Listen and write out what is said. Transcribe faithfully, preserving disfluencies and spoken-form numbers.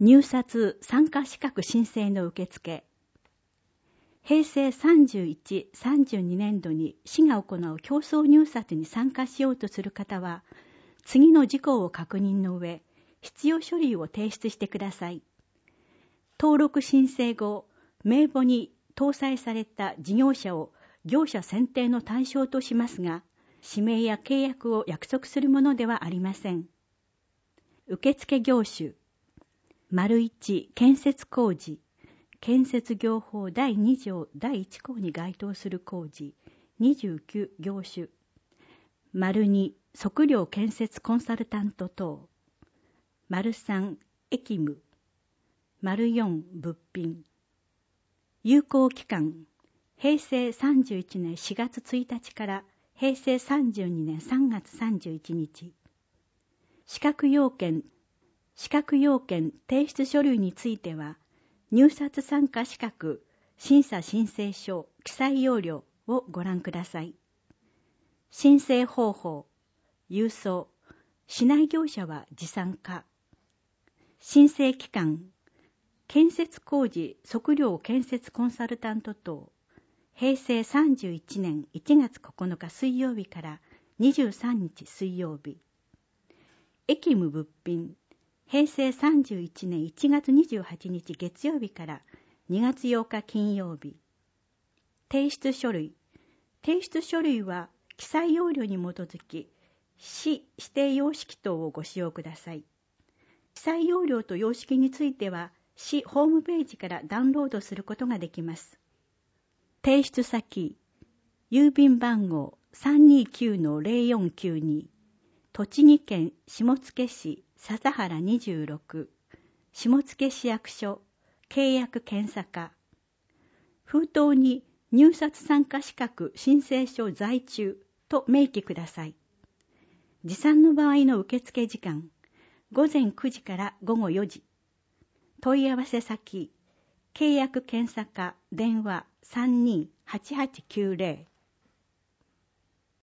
入札参加資格申請の受付。平成さんじゅういち、さんじゅうにねん度に市が行う競争入札に参加しようとする方は、次の事項を確認の上、必要書類を提出してください。登録申請後、名簿に搭載された事業者を業者選定の対象としますが、指名や契約を約束するものではありません。受付業種。丸いち建設工事。建設業法だいに条だいいち項に該当する工事。にじゅうきゅう業種。丸に測量建設コンサルタント等。丸さん役務。丸よん物品。有効期間。平成さんじゅういちねんしがつついたちから平成さんじゅうにねんさんがつさんじゅういちにち。資格要件。資格要件提出書類については、入札参加資格、審査申請書、記載要領をご覧ください。申請方法、郵送、市内業者は持参か。申請期間、建設工事測量建設コンサルタント等、平成さんじゅういちねんいちがつここのか水曜日からにじゅうさんにち水曜日。役務物品、平成さんじゅういちねんいちがつにじゅうはちにち月曜日からにがつようか金曜日。提出書類。提出書類は記載要領に基づき、市指定様式等をご使用ください。記載要領と様式については、市ホームページからダウンロードすることができます。提出先。郵便番号 さんにきゅうのゼロよんきゅうに。栃木県下野市笹原にじゅうろく、下野市役所、契約検査課。封筒に入札参加資格申請書在中と明記ください。持参の場合の受付時間、ごぜんくじからごごよじ。問い合わせ先、契約検査課電話 さんにーはちはちきゅうゼロ。